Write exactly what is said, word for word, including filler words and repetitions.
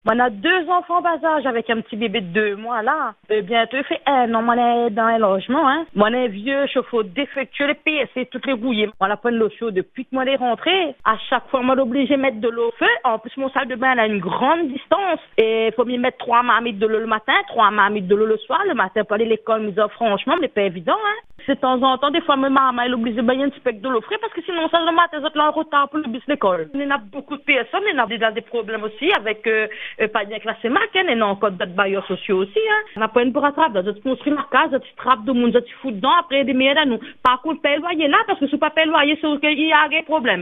On a deux enfants bas âge avec un petit bébé de deux mois là. Et bientôt, il fait un an, on est dans un logement, hein. Mon est vieux, chauffe-eau défectueux, les P S C, toutes les rouillées. On la prend de l'eau chaude depuis que moi est rentré. À chaque fois, on obligé de mettre de l'eau au feu. En plus, mon salle de bain, elle a une grande distance. Et il faut m'y mettre trois marmites de l'eau le matin, trois marmites de l'eau le soir. Le matin, pour aller à l'école, mais franchement, mais pas évident, hein. C'est de temps en temps, des fois, ma maman, elle oblige de baigner un petit peu de l'eau fraîche parce que sinon, ça, le matin, ça, là, en retard pour le bus l'école. Il y en a beaucoup de personnes, il y en a déjà des problèmes aussi avec, euh, euh, pas bien classé marque, hein, il y en a encore d'autres bailleurs sociaux aussi, hein. On n'a pas une pour rattraper, d'autres construisent la case, d'autres trappent de monde, d'autres foutent dedans, après, des meilleurs à nous. Par contre, payer le loyer là, parce que si pas payer le loyer, c'est qu'il y a des problèmes.